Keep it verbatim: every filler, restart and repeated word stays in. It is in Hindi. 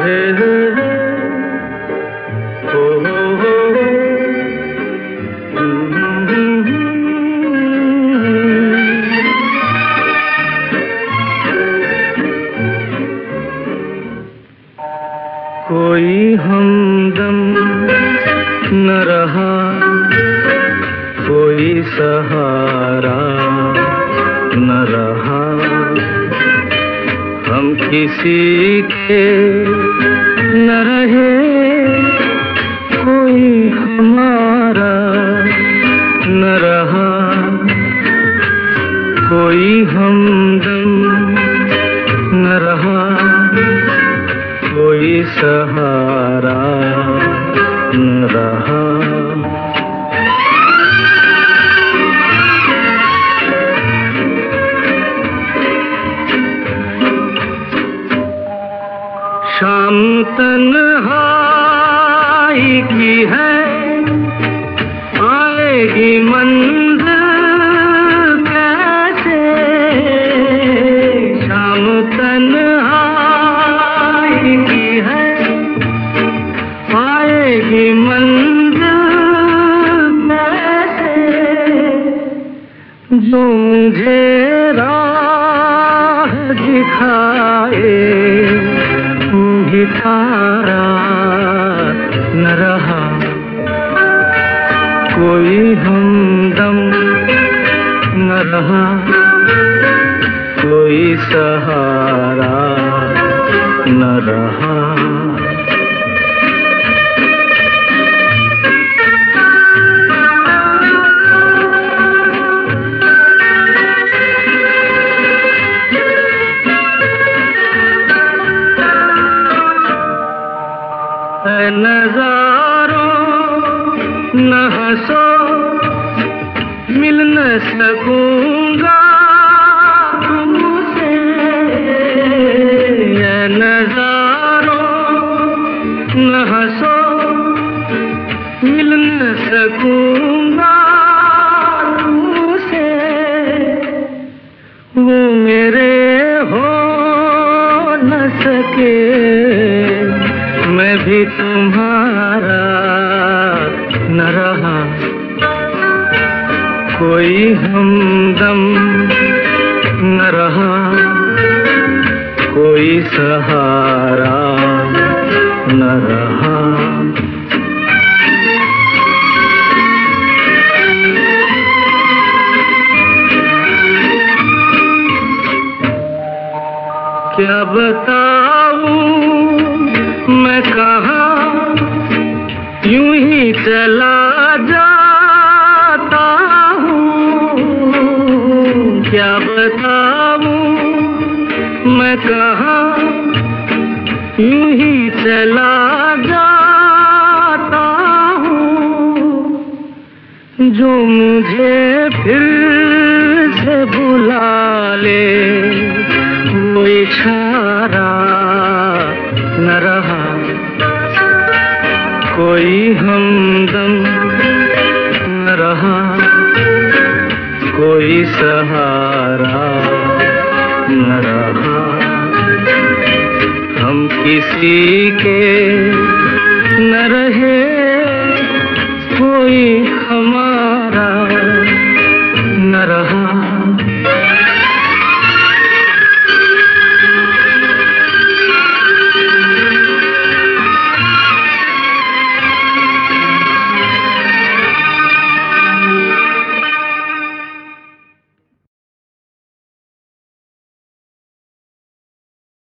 कोई हमदम न रहा, कोई सहारा न रहा, हम किसी के न रहे, कोई हमारा न रहा, कोई हमदम न रहा, कोई सहारा न रहा। शाम तन्हाई की है, आएगी मंज़िल कैसे, शाम तन्हाई है, आएगी मंज़िल कैसे, जो मुझे राह दिखाए, तू ही तारा न रहा, कोई हमदम न रहा, कोई सहारा न रहा। नज़ारों न हंसो, मिल न सकूंगा तुमसे, नज़ारों न हंसो, मिल न सकूंगा तुमसे, वो मेरे हो न सके, मैं भी तुम्हारा न रहा, कोई हमदम न रहा, कोई सहारा न रहा। क्या बताऊं मैं कहाँ, यूं ही चला जाता हूँ, क्या बताऊं मैं कहाँ, यूं ही चला जाता हूँ, जो मुझे फिर से बुला ले, वो इशारा न रहा, कोई हमदम न रहा, कोई सहारा न रहा, हम किसी के न रहे, कोई